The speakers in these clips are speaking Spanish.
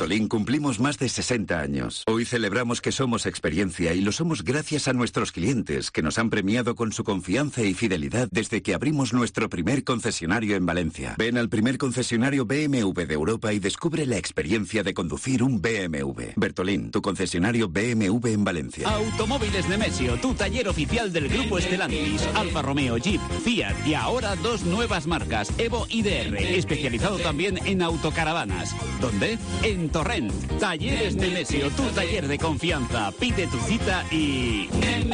Bertolín cumplimos más de 60 años. Hoy celebramos que somos experiencia y lo somos gracias a nuestros clientes, que nos han premiado con su confianza y fidelidad desde que abrimos nuestro primer concesionario en Valencia. Ven al primer concesionario BMW de Europa y descubre la experiencia de conducir un BMW. Bertolín, tu concesionario BMW en Valencia. Automóviles Nemesio, tu taller oficial del grupo Stellantis. Alfa Romeo, Jeep, Fiat y ahora 2 nuevas marcas, Evo y DR, especializado también en autocaravanas. ¿Dónde? En Torrent. Talleres Nemesio, tu taller de confianza. Pide tu cita y...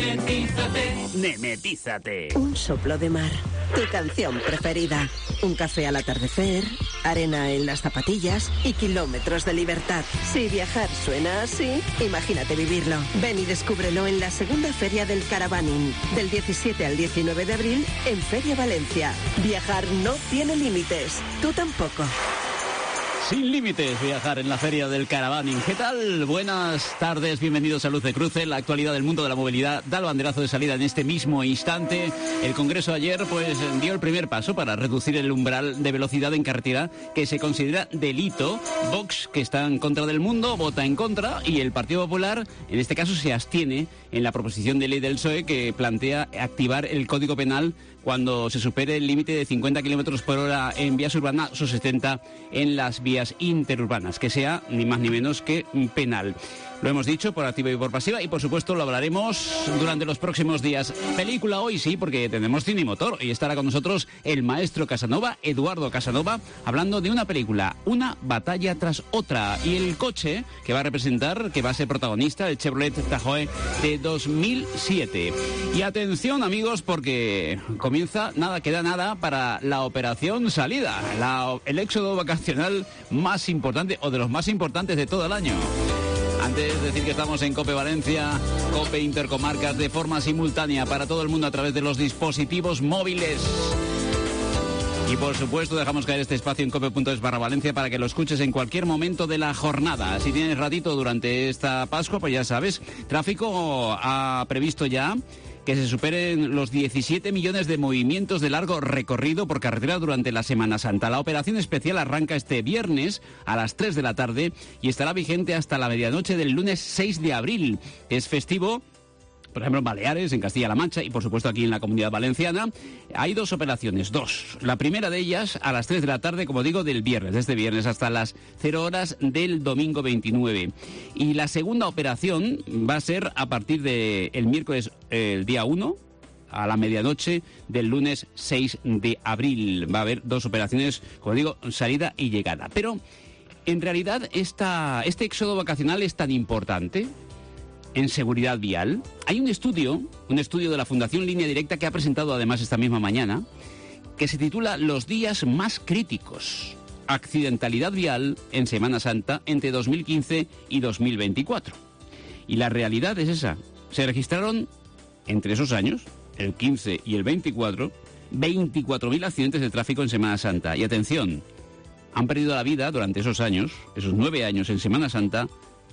Nemetízate. Un soplo de mar, tu canción preferida. Un café al atardecer, arena en las zapatillas y kilómetros de libertad. Si viajar suena así, imagínate vivirlo. Ven y descúbrelo en la segunda Feria del Caravaning, del 17 al 19 de abril en Feria Valencia. Viajar no tiene límites, tú tampoco. Sin límites, viajar en la Feria del Caravaning. ¿Qué tal? Buenas tardes, bienvenidos a Luz de Cruce. La actualidad del mundo de la movilidad da el banderazo de salida en este mismo instante. El Congreso ayer dio el primer paso para reducir el umbral de velocidad en carretera que se considera delito. Vox, que está en contra del mundo, vota en contra, y el Partido Popular, en este caso, se abstiene en la proposición de ley del PSOE que plantea activar el Código Penal cuando se supere el límite de 50 km por hora en vías urbanas o 70 en las vías interurbanas, que sea ni más ni menos que penal. Lo hemos dicho por activa y por pasiva y por supuesto lo hablaremos durante los próximos días. Película hoy sí, porque tenemos cine y motor y estará con nosotros el maestro Casanova, Eduardo Casanova, hablando de una película, Una batalla tras otra, y el coche que va a representar, que va a ser protagonista, el Chevrolet Tahoe de 2007. Y atención amigos, porque comienza, queda nada para la operación salida, el éxodo vacacional más importante o de los más importantes de todo el año. Antes decir que estamos en COPE Valencia, COPE Intercomarcas, de forma simultánea para todo el mundo a través de los dispositivos móviles. Y por supuesto dejamos caer este espacio en cope.es/Valencia para que lo escuches en cualquier momento de la jornada. Si tienes ratito durante esta Pascua, pues ya sabes, tráfico ha previsto ya que se superen los 17 millones de movimientos de largo recorrido por carretera durante la Semana Santa. La operación especial arranca este viernes a las 3 de la tarde y estará vigente hasta la medianoche del lunes 6 de abril. Es festivo, por ejemplo, en Baleares, en Castilla-La Mancha y, por supuesto, aquí en la Comunidad Valenciana. Hay 2 operaciones, 2. La primera de ellas a las 3 de la tarde, como digo, del viernes, de este viernes hasta las 0 horas del domingo 29. Y la segunda operación va a ser a partir del miércoles, el día 1, a la medianoche del lunes 6 de abril. Va a haber 2 operaciones, como digo, salida y llegada. Pero, en realidad, este éxodo vacacional es tan importante en seguridad vial. Hay un estudio de la Fundación Línea Directa que ha presentado además esta misma mañana, que se titula Los días más críticos. Accidentalidad vial en Semana Santa entre 2015 y 2024. Y la realidad es esa. Se registraron entre esos años, el 15 y el 24, 24.000 accidentes de tráfico en Semana Santa. Y atención, han perdido la vida durante esos años, esos 9 años en Semana Santa,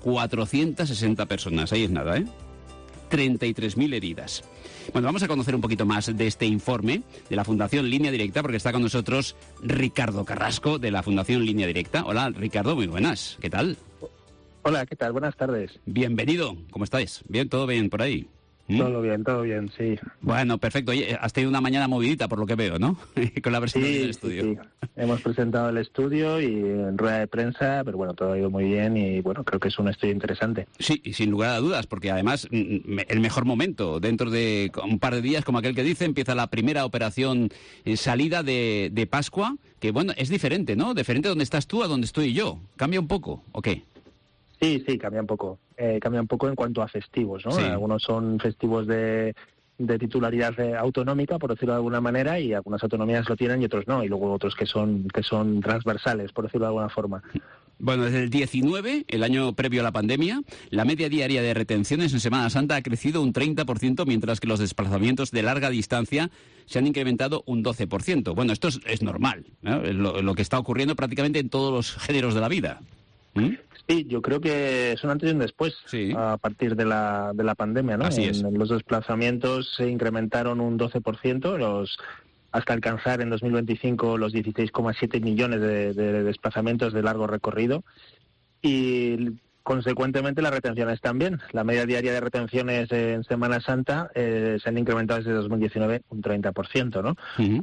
460 personas, ahí es nada, 33.000 heridas. Bueno, vamos a conocer un poquito más de este informe de la Fundación Línea Directa, porque está con nosotros Ricardo Carrasco, de la Fundación Línea Directa. Hola, Ricardo, muy buenas, ¿qué tal? Hola, ¿qué tal? Buenas tardes. Bienvenido, ¿cómo estáis? ¿Bien? ¿Todo bien por ahí? Todo bien, sí. Bueno, perfecto. Oye, has tenido una mañana movidita, por lo que veo, ¿no? Con la presentación del estudio. Sí. Hemos presentado el estudio y en rueda de prensa, pero bueno, todo ha ido muy bien y bueno, creo que es un estudio interesante. Sí, y sin lugar a dudas, porque además el mejor momento, dentro de un par de días, como aquel que dice, empieza la primera operación salida de Pascua, que bueno, es diferente, ¿no? Diferente donde estás tú a donde estoy yo. ¿Cambia un poco o qué? Sí, cambia un poco. Cambia un poco en cuanto a festivos, ¿no? Sí. Algunos son festivos de titularidad autonómica, por decirlo de alguna manera, y algunas autonomías lo tienen y otros no, y luego otros que son transversales, por decirlo de alguna forma. Bueno, desde el 19, el año previo a la pandemia, la media diaria de retenciones en Semana Santa ha crecido un 30%, mientras que los desplazamientos de larga distancia se han incrementado un 12%. Bueno, esto es normal, ¿no? Es lo que está ocurriendo prácticamente en todos los géneros de la vida. Sí, yo creo que es un antes y un después, sí, a partir de la pandemia, ¿no? Así es. Los desplazamientos se incrementaron un 12%, hasta alcanzar en 2025 los 16,7 millones de desplazamientos de largo recorrido. y consecuentemente las retenciones también. La media diaria de retenciones en Semana Santa se han incrementado desde 2019 un 30%, ¿no?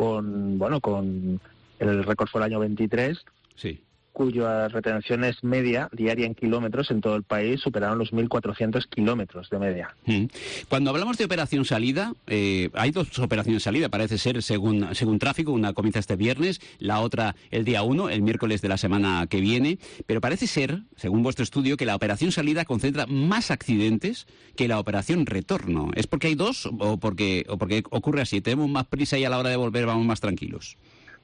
Con el récord fue el año 23, Sí. cuya retención media diaria en kilómetros en todo el país superaron los 1.400 kilómetros de media. Cuando hablamos de operación salida, hay dos operaciones salida, parece ser, según tráfico. Una comienza este viernes, la otra el día 1, el miércoles de la semana que viene. Pero parece ser, según vuestro estudio, que la operación salida concentra más accidentes que la operación retorno. ¿Es porque hay dos o porque ocurre así? ¿Tenemos más prisa y a la hora de volver vamos más tranquilos?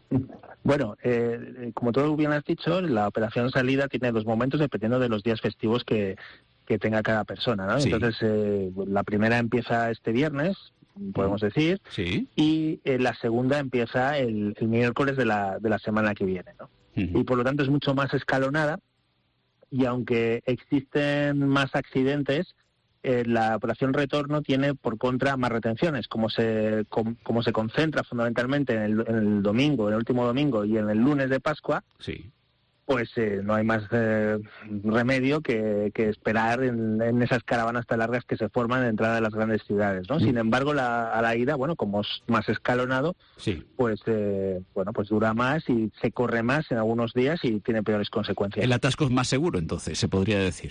Bueno, como tú bien has dicho, la operación salida tiene dos momentos dependiendo de los días festivos que tenga cada persona, ¿no? Sí. Entonces, la primera empieza este viernes, podemos decir, Sí. y la segunda empieza el miércoles de la semana que viene, ¿no? Uh-huh. Y por lo tanto es mucho más escalonada, y aunque existen más accidentes, la operación retorno tiene por contra más retenciones. Como se concentra fundamentalmente en el domingo, en el último domingo y en el lunes de Pascua, Sí. pues no hay más remedio que esperar en esas caravanas tan largas que se forman en la entrada de las grandes ciudades, ¿no? Sin embargo, a la ida, bueno, como es más escalonado, Sí. pues pues dura más y se corre más en algunos días y tiene peores consecuencias. El atasco es más seguro, entonces, se podría decir.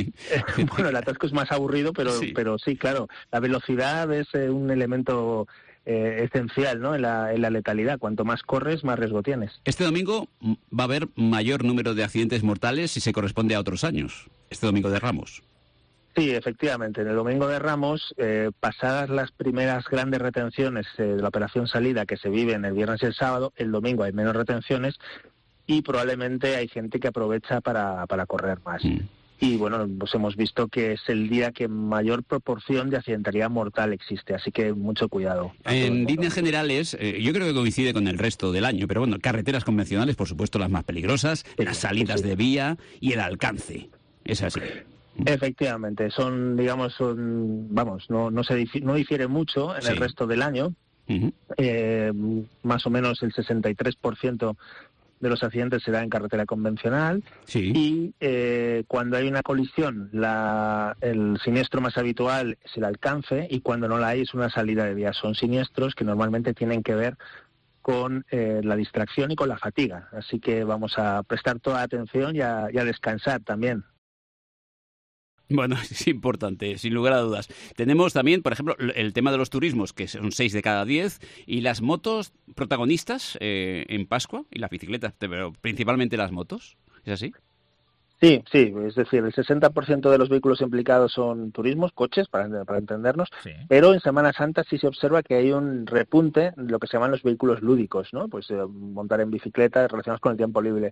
Bueno, el atasco es más aburrido, pero sí, claro, la velocidad es un elemento esencial, ¿no? En la letalidad. Cuanto más corres, más riesgo tienes. Este domingo va a haber mayor número de accidentes mortales si se corresponde a otros años. Este domingo de Ramos. Sí, efectivamente. En el domingo de Ramos, pasadas las primeras grandes retenciones de la operación salida que se vive en el viernes y el sábado, el domingo hay menos retenciones y probablemente hay gente que aprovecha para correr más. Y bueno, pues hemos visto que es el día que mayor proporción de accidentalidad mortal existe, así que mucho cuidado. En líneas generales, yo creo que coincide con el resto del año, pero bueno, carreteras convencionales, por supuesto, las más peligrosas, las salidas de vía y el alcance. Es así. Efectivamente, no difiere mucho en el resto del año. Uh-huh. Más o menos el 63% de los accidentes se da en carretera convencional. Sí. Y cuando hay una colisión, el siniestro más habitual es el alcance, y cuando no la hay es una salida de vía. Son siniestros que normalmente tienen que ver con la distracción y con la fatiga. Así que vamos a prestar toda atención y a descansar también. Bueno, es importante, sin lugar a dudas. Tenemos también, por ejemplo, el tema de los turismos, que son 6 de cada 10, y las motos protagonistas en Pascua, y las bicicletas, pero principalmente las motos. ¿Es así? Sí, es decir, el 60% de los vehículos implicados son turismos, coches, para entendernos, sí. Pero en Semana Santa sí se observa que hay un repunte de lo que se llaman los vehículos lúdicos, ¿no? Pues montar en bicicleta relacionados con el tiempo libre,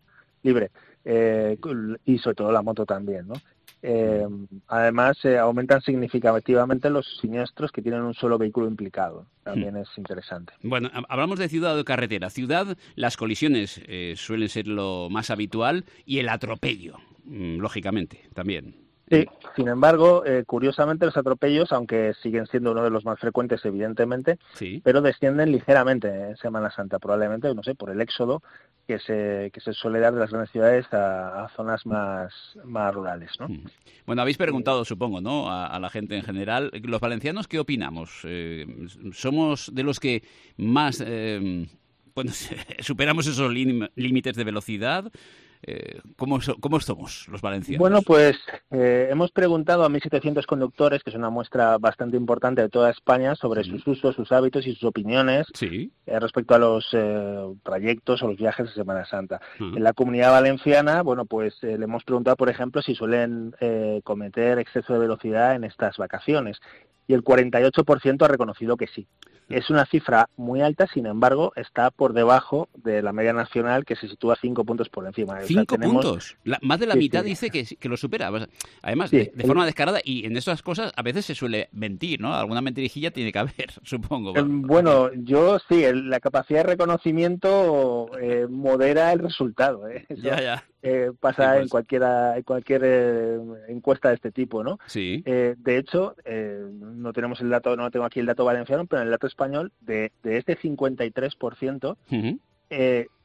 y sobre todo la moto también, ¿no? Además, aumentan significativamente los siniestros que tienen un solo vehículo implicado. También es interesante. Bueno, hablamos de ciudad o de carretera. Ciudad, las colisiones suelen ser lo más habitual y el atropello, lógicamente, también. Sí, sin embargo, curiosamente los atropellos, aunque siguen siendo uno de los más frecuentes, evidentemente, sí, pero descienden ligeramente en Semana Santa, probablemente, no sé, por el éxodo que se suele dar de las grandes ciudades a zonas más rurales, ¿no? Bueno, habéis preguntado, supongo, ¿no?, a la gente en general. ¿Los valencianos qué opinamos? ¿Somos de los que más superamos esos límites de velocidad? ¿Cómo somos los valencianos? Bueno, pues hemos preguntado a 1.700 conductores, que es una muestra bastante importante de toda España, sobre sus usos, sus hábitos y sus opiniones respecto a los trayectos o los viajes de Semana Santa. En la Comunidad Valenciana, bueno, pues le hemos preguntado, por ejemplo, si suelen cometer exceso de velocidad en estas vacaciones, y el 48% ha reconocido que sí. Es una cifra muy alta, sin embargo, está por debajo de la media nacional, que se sitúa 5 puntos por encima. ¿5 puntos? Más de la mitad dice que lo supera. Además, de forma descarada, y en estas cosas a veces se suele mentir, ¿no? Alguna mentirijilla tiene que haber, supongo. Bueno, yo sí, la capacidad de reconocimiento modera el resultado. Eso ya. Pasa en cualquier encuesta de este tipo, ¿no? Sí. De hecho, no tenemos el dato, no tengo aquí el dato valenciano, pero en el dato español, de este 53%,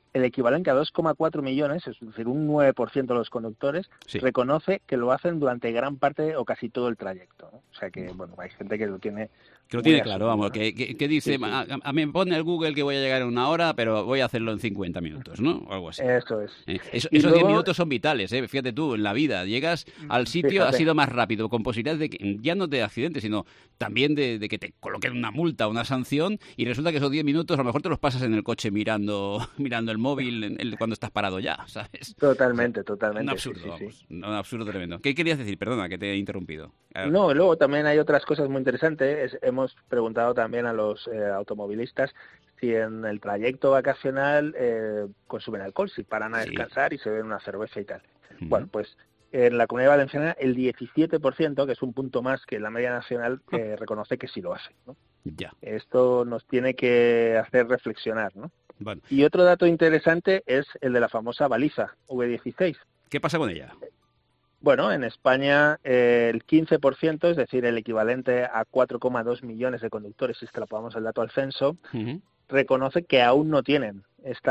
el equivalente a 2,4 millones, es decir, un 9% de los conductores, reconoce que lo hacen durante gran parte o casi todo el trayecto, ¿no? O sea que, bueno, hay gente que lo tiene... Que lo tiene claro, vamos, que dice, sí. A mí me pone el Google que voy a llegar en 1 hora, pero voy a hacerlo en 50 minutos, ¿no? O algo así. Eso es. Esos luego, 10 minutos son vitales, ¿eh? Fíjate tú, en la vida, llegas al sitio, ha sido más rápido, con posibilidades de que, ya no de accidentes, sino también de que te coloquen una multa, una sanción, y resulta que esos 10 minutos a lo mejor te los pasas en el coche mirando el móvil cuando estás parado ya, ¿sabes? Totalmente. Un absurdo, vamos. Un absurdo tremendo. ¿Qué querías decir? Perdona, que te he interrumpido. No, luego también hay otras cosas muy interesantes. Hemos preguntado también a los automovilistas si en el trayecto vacacional consumen alcohol, si paran a descansar y se beben una cerveza y tal. Bueno, pues en la Comunidad Valenciana el 17%, que es un punto más que la media nacional, reconoce que sí lo hace, ¿no? Ya. Esto nos tiene que hacer reflexionar, ¿no? Bueno. Y otro dato interesante es el de la famosa baliza V16. ¿Qué pasa con ella? Bueno, en España el 15%, es decir, el equivalente a 4,2 millones de conductores, si extrapolamos el dato al censo, reconoce que aún no tienen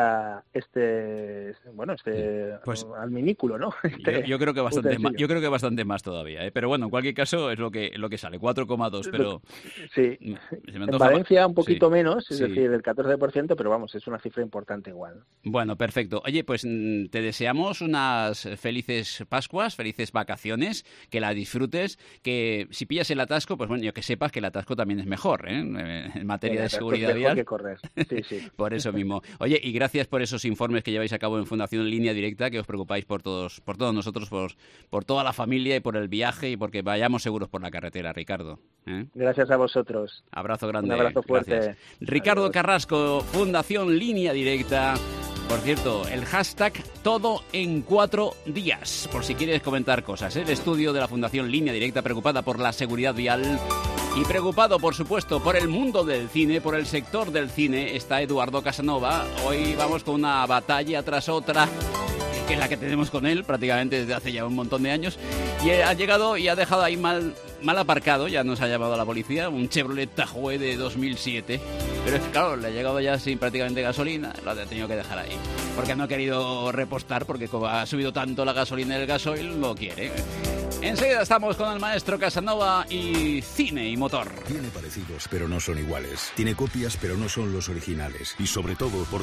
pues, alminículo, ¿no? Yo creo que bastante más, yo creo que bastante más todavía, ¿eh? Pero bueno, en cualquier caso es lo que sale, 4,2, pero sí. En Valencia un poquito menos, es decir, el 14%, pero vamos, es una cifra importante igual. Bueno, perfecto. Oye, pues te deseamos unas felices Pascuas, felices vacaciones, que las disfrutes, que si pillas el atasco, pues bueno, yo que sepas que el atasco también es mejor, ¿eh? En materia de seguridad vial. Que correr. Sí. Por eso mismo. Oye, y gracias por esos informes que lleváis a cabo en Fundación Línea Directa, que os preocupáis por todos nosotros, por toda la familia y por el viaje y porque vayamos seguros por la carretera, Ricardo. Gracias a vosotros. Abrazo grande. Un abrazo fuerte. Gracias. Ricardo Adiós. Carrasco, Fundación Línea Directa. Por cierto, el hashtag todo en 4 días, por si quieres comentar cosas. El estudio de la Fundación Línea Directa, preocupada por la seguridad vial y preocupado, por supuesto, por el mundo del cine, por el sector del cine, está Eduardo Casanova. Hoy vamos con una batalla tras otra, que es la que tenemos con él prácticamente desde hace ya un montón de años. Y ha llegado y ha dejado ahí mal aparcado, ya nos ha llamado a la policía, un Chevrolet Tahoe de 2007. Pero es que, claro, le ha llegado ya sin prácticamente gasolina, lo ha tenido que dejar ahí. Porque no ha querido repostar, porque como ha subido tanto la gasolina y el gasoil, lo quiere. Enseguida estamos con el maestro Casanova y cine y motor. Tiene parecidos, pero no son iguales. Tiene copias, pero no son los originales. Y sobre todo, por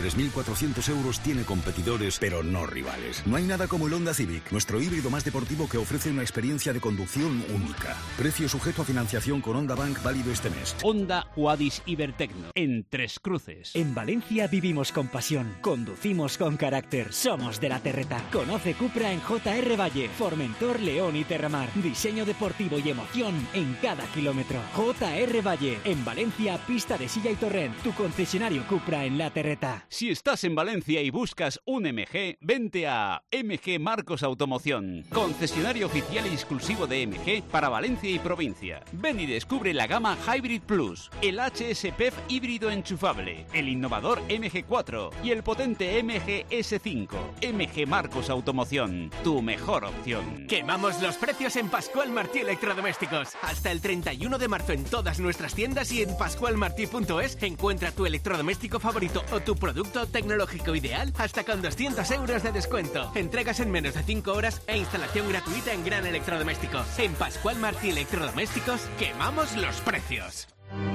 33.400 euros tiene competidores, pero no rivales. No hay nada como el Honda Civic, nuestro híbrido más deportivo que ofrece una experiencia de conducción única. Precio sujeto a financiación con Honda Bank válido este mes. Honda Huadis Ibertecno, en Tres Cruces. En Valencia vivimos con pasión, conducimos con carácter, somos de la Terreta. Conoce Cupra en JR Valle, Formentor, León y Terramar. Diseño deportivo y emoción en cada kilómetro. JR Valle, en Valencia, pista de Silla y Torrent, tu concesionario Cupra en la Terreta. Si estás en Valencia y buscas un MG, vente a MG Marcos Automoción, concesionario oficial y exclusivo de MG para Valencia y provincia. Ven y descubre la gama Hybrid Plus, el HSPEF híbrido enchufable, el innovador MG4 y el potente MG S5. MG Marcos Automoción, tu mejor opción. Quemamos los precios en Pascual Martí Electrodomésticos. Hasta el 31 de marzo en todas nuestras tiendas y en pascualmartí.es encuentra tu electrodoméstico favorito o tu producto tecnológico ideal hasta con 200 euros de descuento. Entregas en menos de 5 horas e instalación gratuita en Gran Electrodomésticos. En Pascual Martí Electrodomésticos quemamos los precios.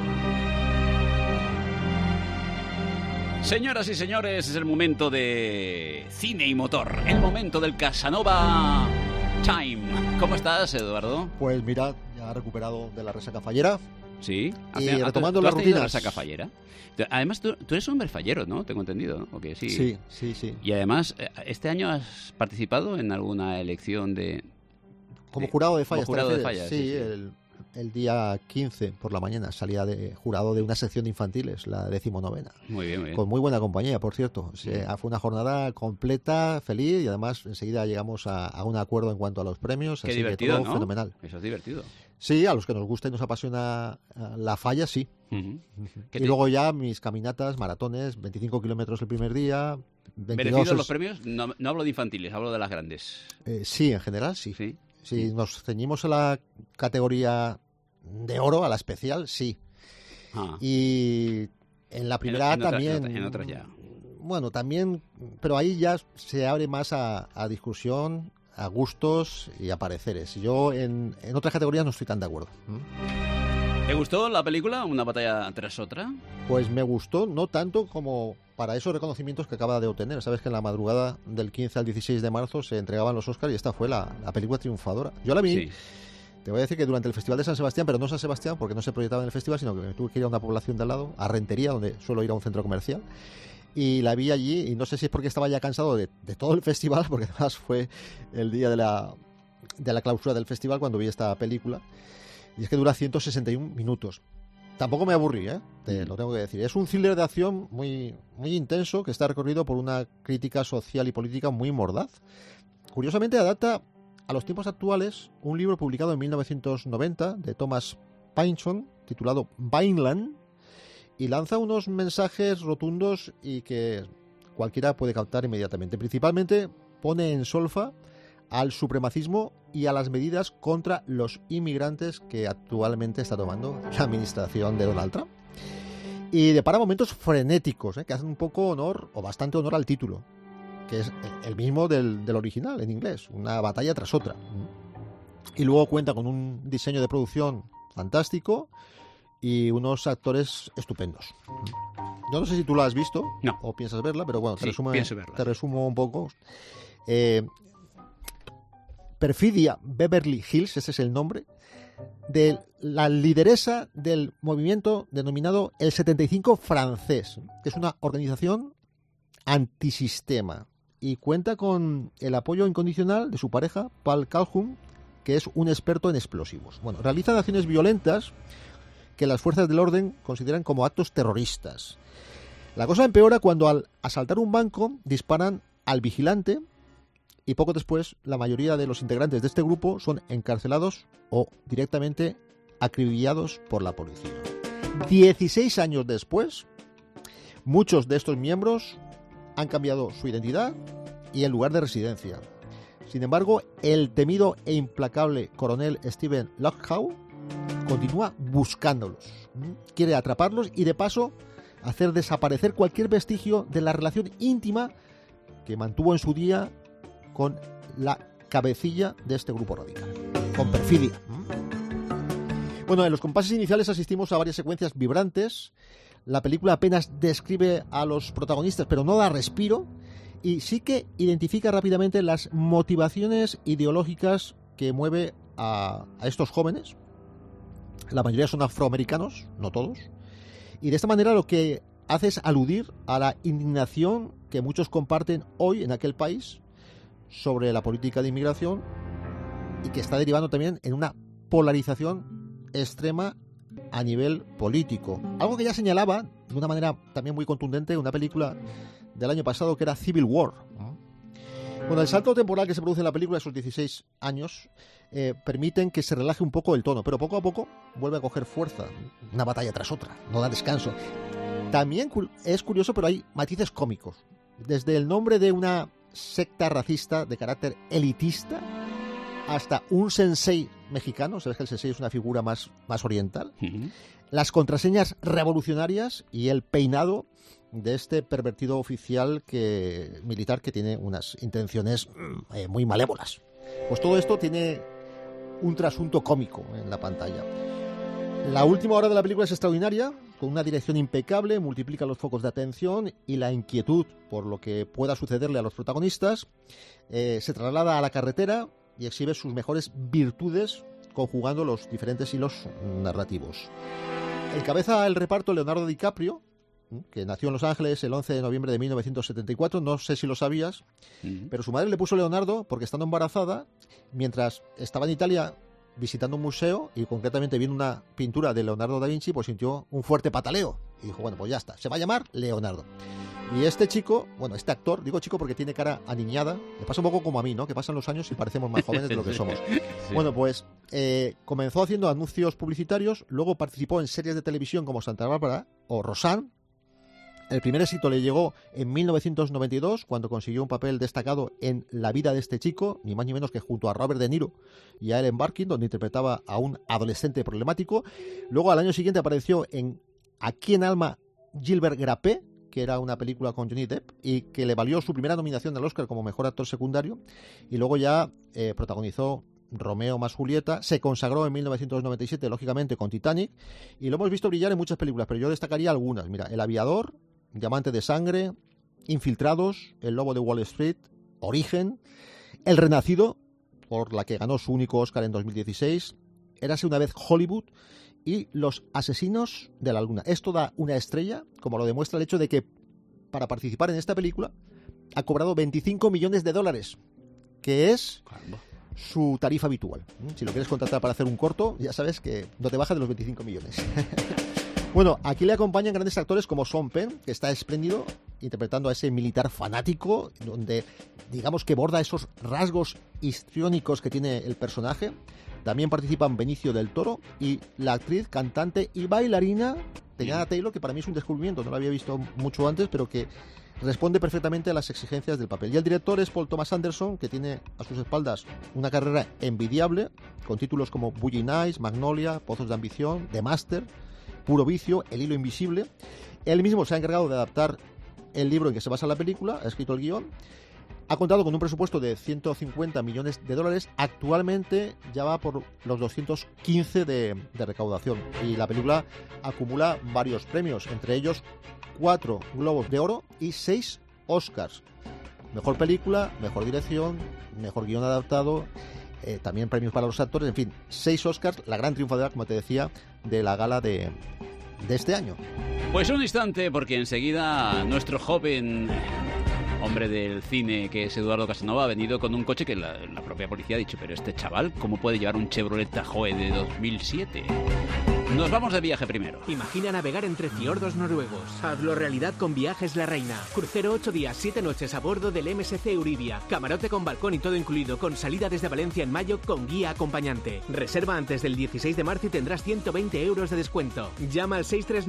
Señoras y señores, es el momento de cine y motor, el momento del Casanova Time. ¿Cómo estás, Eduardo? Pues mira, ya recuperado de la resaca fallera. Sí. Y retomando las rutinas. Resaca fallera. Además, tú eres un hombre fallero, ¿no? Tengo entendido, ¿no? Okay, sí. Sí. Y además, ¿este año has participado en alguna elección de...? Como jurado de fallas. Como jurado de fallas, sí. El día 15 por la mañana salía de jurado de una sección de infantiles, la 19ª. Muy bien. Con muy buena compañía, por cierto. Fue una jornada completa, feliz, y además enseguida llegamos a un acuerdo en cuanto a los premios. Qué así divertido, que todo ¿no? Fenomenal. Eso es divertido. Sí, a los que nos gusta y nos apasiona la falla, sí. Uh-huh. Y luego ya mis caminatas, maratones, 25 kilómetros el primer día. ¿Merecidos los premios? No hablo de infantiles, hablo de las grandes. Sí, en general sí. Si nos ceñimos a la categoría de oro, a la especial, sí. Y en la primera también. En otras ya. bueno, también, pero ahí ya se abre más a discusión, a gustos y a pareceres. Yo en otras categorías no estoy tan de acuerdo. ¿Te gustó la película, Una batalla tras otra? Pues me gustó, no tanto como para esos reconocimientos que acaba de obtener. Sabes que en la madrugada del 15 al 16 de marzo se entregaban los Oscars y esta fue la película triunfadora. Yo la vi, sí. Te voy a decir que durante el Festival de San Sebastián, pero no San Sebastián porque no se proyectaba en el festival, sino que me tuve que ir a una población de al lado, a Rentería, donde suelo ir a un centro comercial. Y la vi allí, y no sé si es porque estaba ya cansado de todo el festival, porque además fue el día de la clausura del festival cuando vi esta película. Y es que dura 161 minutos. Tampoco me aburrí, te lo tengo que decir. Es un thriller de acción muy, muy intenso que está recorrido por una crítica social y política muy mordaz. Curiosamente adapta a los tiempos actuales un libro publicado en 1990 de Thomas Pynchon titulado Vineland, y lanza unos mensajes rotundos y que cualquiera puede captar inmediatamente. Principalmente pone en solfa al supremacismo y a las medidas contra los inmigrantes que actualmente está tomando la administración de Donald Trump. Y depara momentos frenéticos, que hacen un poco honor, o bastante honor al título, que es el mismo del original en inglés, una batalla tras otra. Y luego cuenta con un diseño de producción fantástico y unos actores estupendos. Yo no sé si tú la has visto o piensas verla, pero bueno, te resumo un poco. Perfidia Beverly Hills, ese es el nombre, de la lideresa del movimiento denominado el 75 francés, que es una organización antisistema, y cuenta con el apoyo incondicional de su pareja, Paul Calhoun, que es un experto en explosivos. Bueno, realizan acciones violentas que las fuerzas del orden consideran como actos terroristas. La cosa empeora cuando al asaltar un banco disparan al vigilante y poco después la mayoría de los integrantes de este grupo son encarcelados o directamente acribillados por la policía. 16 años después, muchos de estos miembros han cambiado su identidad y el lugar de residencia. Sin embargo, el temido e implacable coronel Stephen Lockwood continúa buscándolos. Quiere atraparlos y de paso hacer desaparecer cualquier vestigio de la relación íntima que mantuvo en su día con la cabecilla de este grupo radical, con perfidia. Bueno, en los compases iniciales asistimos a varias secuencias vibrantes. La película apenas describe a los protagonistas, pero no da respiro, y sí que identifica rápidamente las motivaciones ideológicas que mueve a estos jóvenes. La mayoría son afroamericanos, no todos, y de esta manera lo que hace es aludir a la indignación que muchos comparten hoy en aquel país sobre la política de inmigración y que está derivando también en una polarización extrema a nivel político. Algo que ya señalaba de una manera también muy contundente una película del año pasado que era Civil War. Bueno, el salto temporal que se produce en la película, esos 16 años, permiten que se relaje un poco el tono, pero poco a poco vuelve a coger fuerza, una batalla tras otra, no da descanso. También es curioso, pero hay matices cómicos. Desde el nombre de una secta racista de carácter elitista hasta un sensei mexicano, sabes que el sensei es una figura más oriental, las contraseñas revolucionarias y el peinado de este pervertido oficial militar que tiene unas intenciones muy malévolas. Pues todo esto tiene un trasunto cómico en la pantalla. La última hora de la película es extraordinaria, con una dirección impecable, multiplica los focos de atención y la inquietud por lo que pueda sucederle a los protagonistas. Se traslada a la carretera y exhibe sus mejores virtudes conjugando los diferentes hilos narrativos. Encabeza el reparto Leonardo DiCaprio, que nació en Los Ángeles el 11 de noviembre de 1974, no sé si lo sabías, pero su madre le puso Leonardo porque estando embarazada, mientras estaba en Italia visitando un museo y concretamente viendo una pintura de Leonardo da Vinci, pues sintió un fuerte pataleo y dijo, bueno, pues ya está, se va a llamar Leonardo. Y este chico, bueno, este actor, digo chico porque tiene cara aniñada, le pasa un poco como a mí, ¿no? Que pasan los años y parecemos más jóvenes de lo que somos. Sí. Bueno, pues comenzó haciendo anuncios publicitarios, luego participó en series de televisión como Santa Bárbara o Roseanne. El primer éxito le llegó en 1992, cuando consiguió un papel destacado en La vida de este chico, ni más ni menos que junto a Robert De Niro y a Ellen Barkin, donde interpretaba a un adolescente problemático. Luego, al año siguiente, apareció en A quién alma Gilbert Grape, que era una película con Johnny Depp y que le valió su primera nominación al Oscar como mejor actor secundario, y luego ya protagonizó Romeo más Julieta, se consagró en 1997, lógicamente, con Titanic, y lo hemos visto brillar en muchas películas, pero yo destacaría algunas. Mira, El aviador, Diamante de sangre, Infiltrados, El lobo de Wall Street, Origen, El renacido, por la que ganó su único Oscar en 2016, Érase una vez Hollywood, y Los asesinos de la luna. Esto da una estrella, como lo demuestra el hecho de que para participar en esta película ha cobrado $25 millones, que es su tarifa habitual. Si lo quieres contratar para hacer un corto, ya sabes que no te baja de los 25 millones. Bueno, aquí le acompañan grandes actores como Sean Penn, que está espléndido, interpretando a ese militar fanático, donde digamos que borda esos rasgos histriónicos que tiene el personaje. También participan Benicio del Toro y la actriz, cantante y bailarina Teyana Taylor, que para mí es un descubrimiento, no la había visto mucho antes, pero que responde perfectamente a las exigencias del papel. Y el director es Paul Thomas Anderson, que tiene a sus espaldas una carrera envidiable, con títulos como Boogie Nights, Magnolia, Pozos de ambición, The Master, Puro vicio, El hilo invisible. Él mismo se ha encargado de adaptar el libro en que se basa la película, ha escrito el guión. Ha contado con un presupuesto de $150 millones. Actualmente ya va por los 215 de recaudación. Y la película acumula varios premios, entre ellos 4 Globos de Oro y 6 Oscars. Mejor película, mejor dirección, mejor guión adaptado, también premios para los actores, en fin, 6 Oscars, la gran triunfadora, como te decía, de la gala de este año. Pues un instante, porque enseguida nuestro joven hombre del cine, que es Eduardo Casanova, ha venido con un coche que la propia policía ha dicho, pero este chaval, ¿cómo puede llevar un Chevrolet Tahoe de 2007? Nos vamos de viaje primero. Imagina navegar entre fiordos noruegos. Hazlo realidad con Viajes La Reina. Crucero 8 días, 7 noches a bordo del MSC Euribia. Camarote con balcón y todo incluido, con salida desde Valencia en mayo con guía acompañante. Reserva antes del 16 de marzo y tendrás 120 euros de descuento. Llama al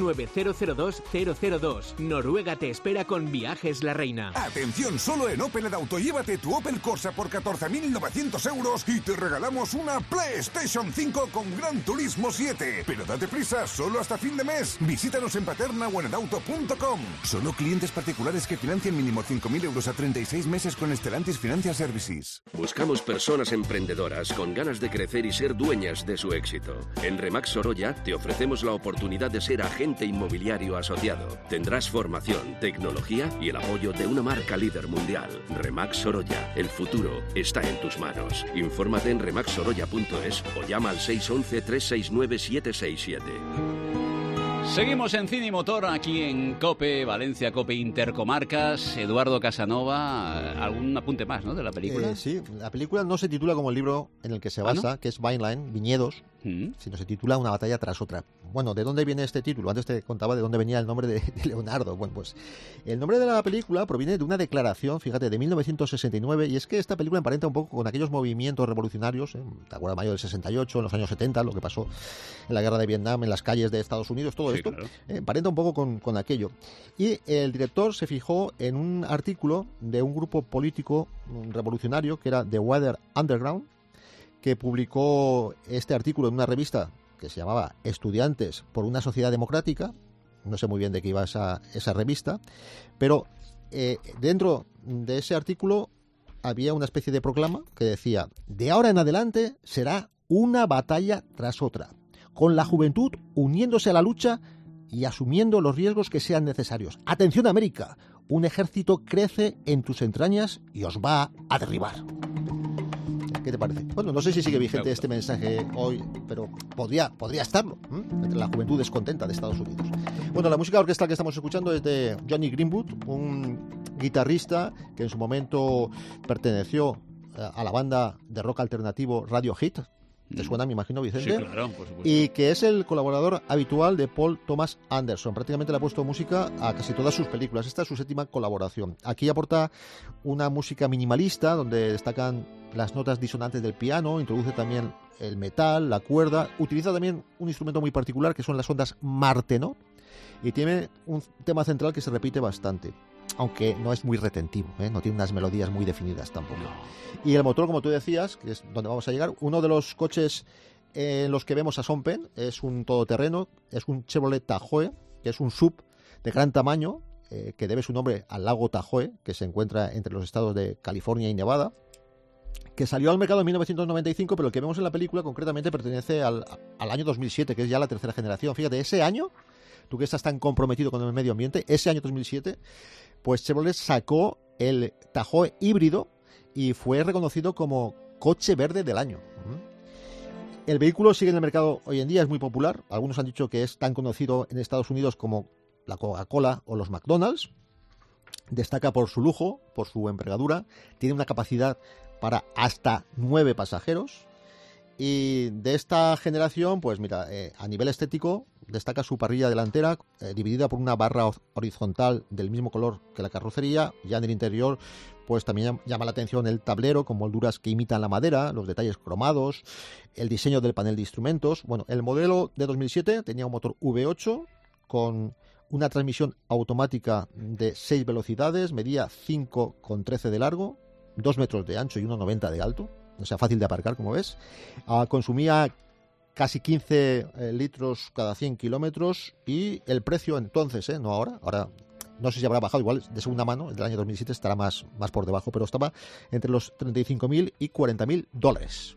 639-002-002. Noruega te espera con Viajes La Reina. Atención, solo en Opel Auto llévate tu Opel Corsa por 14.900 euros y te regalamos una PlayStation 5 con Gran Turismo 7. Pero date prisa, solo hasta fin de mes. Visítanos en Paterna o en edauto.com. Solo clientes particulares que financian mínimo 5.000 euros a 36 meses con Stellantis Financial Services. Buscamos personas emprendedoras con ganas de crecer y ser dueñas de su éxito. En Remax Sorolla te ofrecemos la oportunidad de ser agente inmobiliario asociado. Tendrás formación, tecnología y el apoyo de una marca líder mundial. Remax Sorolla, el futuro está en tus manos. Infórmate en remaxsorolla.es o llama al 611-369-767. Seguimos en Cine y Motor, aquí en COPE, Valencia, COPE Intercomarcas. Eduardo Casanova, algún apunte más, ¿no?, de la película. Sí, la película no se titula como el libro en el que se basa, ¿no?, que es Vineland, Viñedos, sino se titula Una batalla tras otra. Bueno, ¿de dónde viene este título? Antes te contaba de dónde venía el nombre de Leonardo. Bueno, pues el nombre de la película proviene de una declaración, fíjate, de 1969, y es que esta película emparenta un poco con aquellos movimientos revolucionarios, ¿te acuerdas? Mayo del 68, en los años 70, lo que pasó en la guerra de Vietnam, en las calles de Estados Unidos, todo esto, claro. Emparenta un poco con aquello. Y el director se fijó en un artículo de un grupo político revolucionario que era The Weather Underground, que publicó este artículo en una revista que se llamaba Estudiantes por una Sociedad Democrática. No sé muy bien de qué iba esa revista, pero dentro de ese artículo había una especie de proclama que decía: de ahora en adelante será una batalla tras otra, con la juventud uniéndose a la lucha y asumiendo los riesgos que sean necesarios. Atención, América, un ejército crece en tus entrañas y os va a derribar. ¿Qué te parece? Bueno, no sé si sigue vigente este mensaje hoy, pero podría estarlo, entre la juventud descontenta de Estados Unidos. Bueno, la música orquestal que estamos escuchando es de Johnny Greenwood, un guitarrista que en su momento perteneció a la banda de rock alternativo Radiohead. ¿Te suena, me imagino, Vicente? Sí, claro, por supuesto. Y que es el colaborador habitual de Paul Thomas Anderson. Prácticamente le ha puesto música a casi todas sus películas. Esta es su 7ª colaboración. Aquí aporta una música minimalista, donde destacan las notas disonantes del piano, introduce también el metal, la cuerda, utiliza también un instrumento muy particular que son las ondas Martenot, y tiene un tema central que se repite bastante, aunque no es muy retentivo, no tiene unas melodías muy definidas tampoco. No. Y el motor, como tú decías, que es donde vamos a llegar, uno de los coches en los que vemos a Sean Penn es un todoterreno, es un Chevrolet Tahoe, que es un SUV de gran tamaño, que debe su nombre al lago Tahoe, que se encuentra entre los estados de California y Nevada, que salió al mercado en 1995, pero el que vemos en la película concretamente pertenece al año 2007, que es ya la tercera generación. Fíjate, ese año, tú que estás tan comprometido con el medio ambiente, ese año 2007, pues Chevrolet sacó el Tahoe híbrido y fue reconocido como coche verde del año. El vehículo sigue en el mercado hoy en día, es muy popular. Algunos han dicho que es tan conocido en Estados Unidos como la Coca-Cola o los McDonald's. Destaca por su lujo, por su envergadura. Tiene una capacidad para hasta 9 pasajeros. Y de esta generación, pues mira, a nivel estético, destaca su parrilla delantera, dividida por una barra horizontal del mismo color que la carrocería. Ya en el interior, pues también llama la atención el tablero con molduras que imitan la madera, los detalles cromados, el diseño del panel de instrumentos. Bueno, el modelo de 2007 tenía un motor V8 con una transmisión automática de 6 velocidades, medía 5,13 de largo, 2 metros de ancho y 1,90 de alto. O sea, fácil de aparcar, como ves. Consumía casi 15 litros cada 100 kilómetros y el precio entonces, no ahora, no sé si habrá bajado, igual de segunda mano, el del año 2007 estará más por debajo, pero estaba entre los $35.000 y $40.000.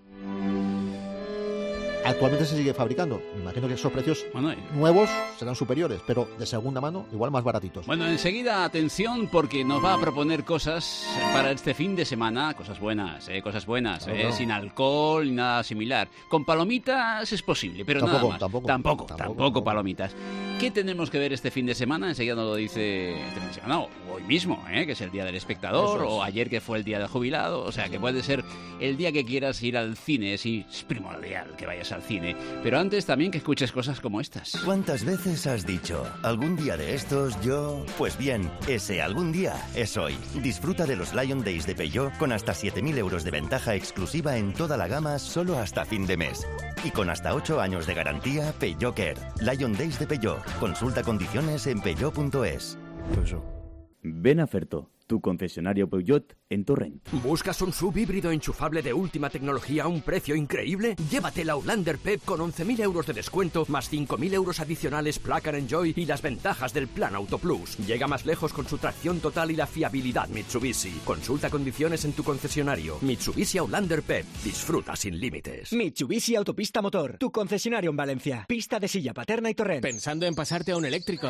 Actualmente se sigue fabricando. Me imagino que esos precios nuevos serán superiores, pero de segunda mano igual más baratitos. Bueno, enseguida atención porque nos va a proponer cosas para este fin de semana, cosas buenas, sin alcohol ni nada similar. Con palomitas es posible, pero tampoco, nada más. Tampoco palomitas. ¿Qué tenemos que ver este fin de semana? Enseguida nos lo dice este fin de semana, o hoy mismo, que es el Día del Espectador, o ayer que fue el Día del Jubilado, o sea que puede ser el día que quieras ir al cine, es primordial que vayas al cine, pero antes también que escuches cosas como estas. ¿Cuántas veces has dicho, algún día de estos yo...? Pues bien, ese algún día es hoy. Disfruta de los Lion Days de Peugeot con hasta 7.000 euros de ventaja exclusiva en toda la gama solo hasta fin de mes. Y con hasta 8 años de garantía Peugeot Care. Lion Days de Peugeot. Consulta condiciones en peugeot.es. Ven a Ferto, tu concesionario Peugeot en Torrent. ¿Buscas un SUV híbrido enchufable de última tecnología a un precio increíble? Llévate la Outlander PEP con 11.000 euros de descuento, más 5.000 euros adicionales Plug and Enjoy y las ventajas del Plan Auto Plus. Llega más lejos con su tracción total y la fiabilidad Mitsubishi. Consulta condiciones en tu concesionario. Mitsubishi Outlander PEP. Disfruta sin límites. Mitsubishi Autopista Motor, tu concesionario en Valencia. Pista de Silla Paterna y Torrent. ¿Pensando en pasarte a un eléctrico?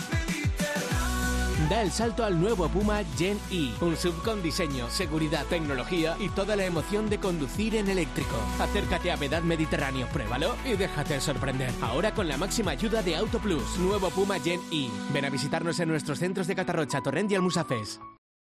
Da el salto al nuevo Puma Gen E, un SUV con diseño, seguridad, tecnología y toda la emoción de conducir en eléctrico. Acércate a Vedad Mediterráneo, pruébalo y déjate sorprender. Ahora con la máxima ayuda de Auto Plus, nuevo Puma Gen E. Ven a visitarnos en nuestros centros de Catarrocha, Torrent y Almusafes.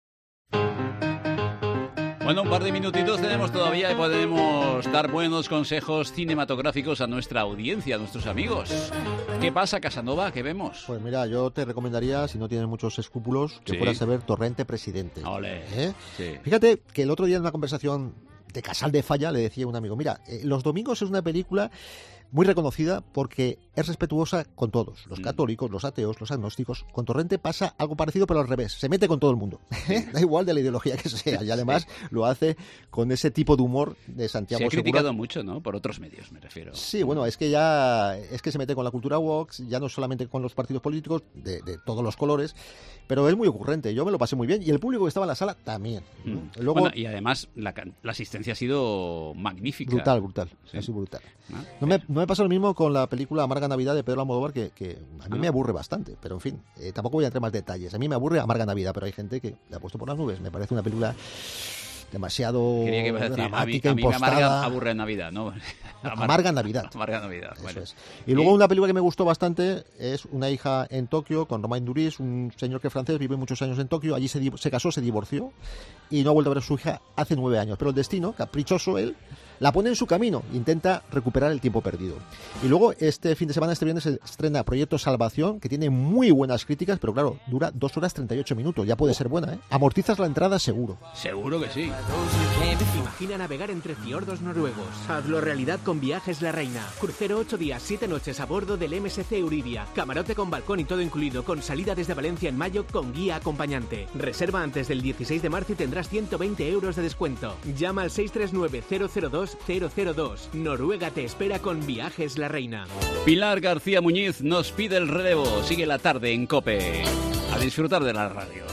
Bueno, un par de minutitos tenemos todavía y podemos dar buenos consejos cinematográficos a nuestra audiencia, a nuestros amigos. ¿Qué pasa, Casanova? ¿Qué vemos? Pues mira, yo te recomendaría, si no tienes muchos escrúpulos, que fueras a ver Torrente Presidente. Olé. Sí. Fíjate que el otro día en una conversación de Casal de Falla le decía a un amigo, mira, Los Domingos es una película muy reconocida porque es respetuosa con todos, los católicos, los ateos, los agnósticos. Con Torrente pasa algo parecido, pero al revés, se mete con todo el mundo, da igual de la ideología que sea, y además lo hace con ese tipo de humor de Santiago Segura. Se ha criticado mucho, ¿no? Por otros medios, me refiero. Sí, bueno, es que se mete con la cultura woke, ya no solamente con los partidos políticos, de todos los colores, pero es muy ocurrente, yo me lo pasé muy bien, y el público que estaba en la sala también. Luego, bueno, y además la asistencia ha sido magnífica. Brutal, sí. Ha sido brutal. No me pasa lo mismo con la película Amarga Navidad de Pedro Almodóvar, que a mí me aburre bastante, pero en fin, tampoco voy a entrar más detalles. A mí me aburre Amarga Navidad, pero hay gente que le ha puesto por las nubes. Me parece una película demasiado dramática, a mí impostada. Me aburre Navidad, ¿no? Amarga Navidad. Amarga Navidad, bueno. Es. Y luego una película que me gustó bastante es Una hija en Tokio, con Romain Duris, un señor que es francés, vive muchos años en Tokio, allí se casó, se divorció y no ha vuelto a ver a su hija hace 9 años. Pero el destino, caprichoso él, la pone en su camino, intenta recuperar el tiempo perdido. Y luego este fin de semana, este viernes, se estrena Proyecto Salvación, que tiene muy buenas críticas, pero claro, dura 2 horas 38 minutos, ya puede ser buena, ¿eh? Amortizas la entrada seguro. Seguro que sí. Imagina navegar entre fiordos noruegos. Hazlo realidad con Viajes La Reina. Crucero 8 días, 7 noches a bordo del MSC Euribia. Camarote con balcón y todo incluido, con salida desde Valencia en mayo con guía acompañante. Reserva antes del 16 de marzo y tendrás 120 euros de descuento. Llama al 639-002-002. Noruega te espera con Viajes La Reina. Pilar García Muñiz nos pide el relevo. Sigue la tarde en COPE. A disfrutar de la radio.